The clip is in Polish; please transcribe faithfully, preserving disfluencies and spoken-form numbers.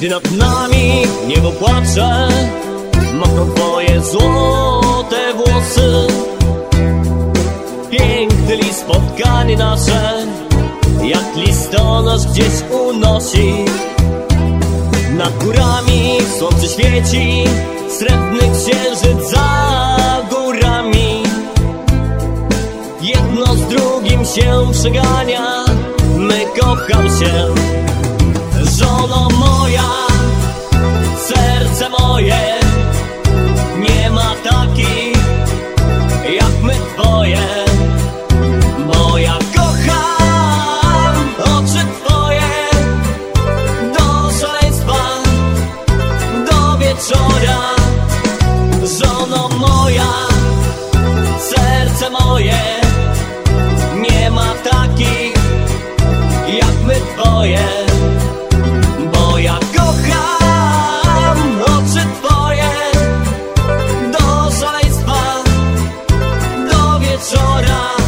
Gdy nad nami niebo płacze, mokną twoje złote włosy. Piękny list, spotkanie nasze, jak listonosz gdzieś unosi. Nad górami słońce świeci, srebrny księżyc za górami. Jedno z drugim się przegania, my kocham się. Żono moja, serce moje, nie ma takich jak my twoje. Bo ja kocham oczy twoje do szaleństwa, do wieczora. Żono moja, serce moje, nie ma takich jak my twoje. Bo ja kocham oczy twoje do szaleństwa, do wieczora.